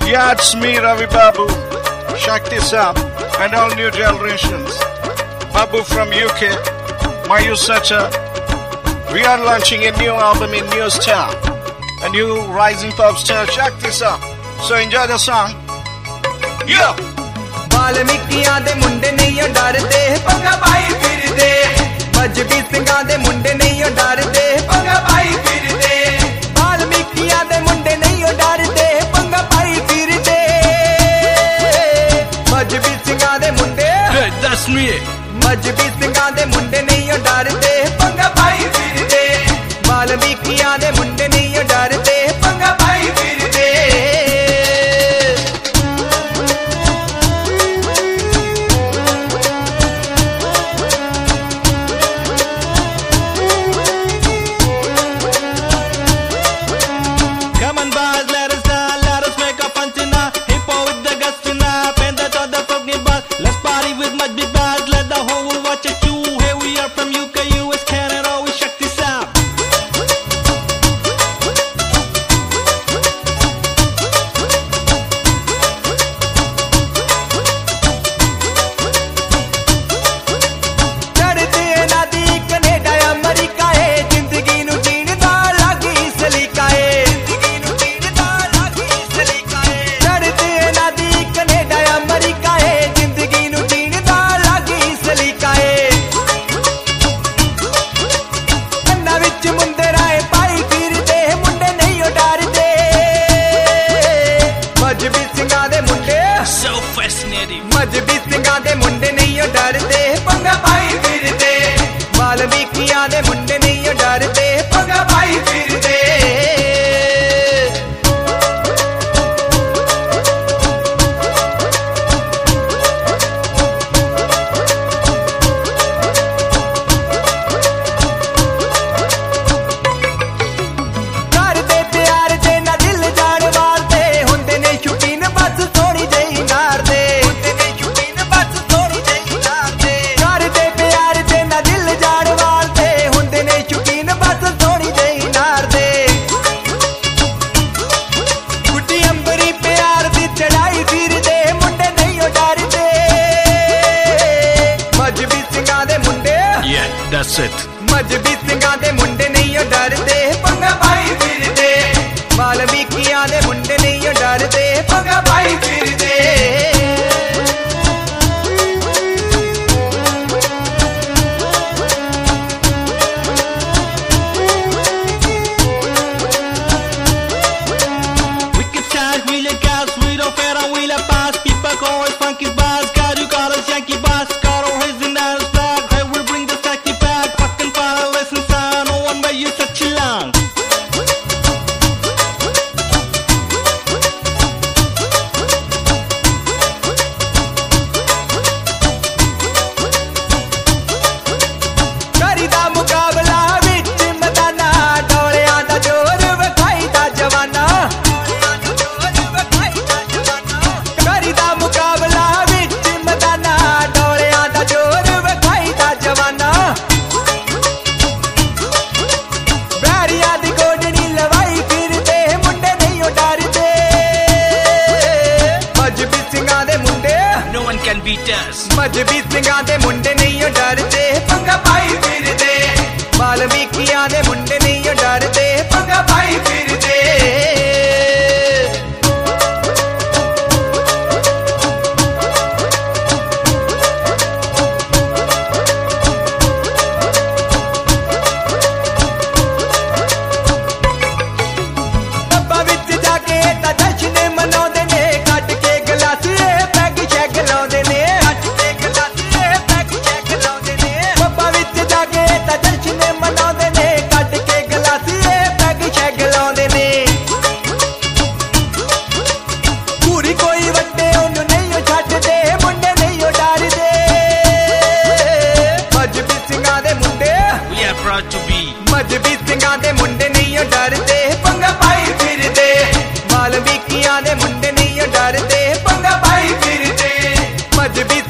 Yeah, it's me, Ravi Babu, Shakti Sam, and all new generations. Babu from UK, Mayu Sacha. We are launching a new album in new style, a new rising pop star, Shakti Sam. So enjoy the song. Yeah! वाल्मीकियां दे मुंडे नहीं डरदे पंगा पाई फिरदे मजबी सिंगां दे मुंडे नहीं डरदे पंगा पाई फिरदे वाल्मीकियां दे मुंडे नहीं डरदे पंगा पाई फिरदे मजबी सिंगां दे मुंडे Hey, that's me. मजबी सिंगां दे मुंडे नहीं डरदे पंगा पाई फिरदे वाल्मीकियां दे मुंडे नहीं डरदे पंगा पाई फिरदे मजबी सिंगां दे मुंडे नहीं डरदे पंगा पाई फिरदे वाल्मीकियां दे मुंडे नहीं डरदे पंगा पाई फिरदे That's it. मजबी सिंगां दे मुंडे नहीं डरदे पंगा पाई फिरदे वाल्मीकियां दे मुंडे नहीं डरदे पंगा पाई फिरदे मजबी सिंगां दे मुंडे नहीं डरदे पंगा पाई फिरदे वाल्मीकियां दे मुंडे नहीं डरदे पंगा पाई फिरदे पब्बां विच जाके तां जश्न मनाउंदे ने कट के गलासिए पैग शैग लाउंदे ने मजबी सिंगां दे मुंडे नहीं डरदे पंगा पाई फिरदे वाल्मीकियां दे मुंडे नहीं डरदे पंगा पाई फिरदे मजबी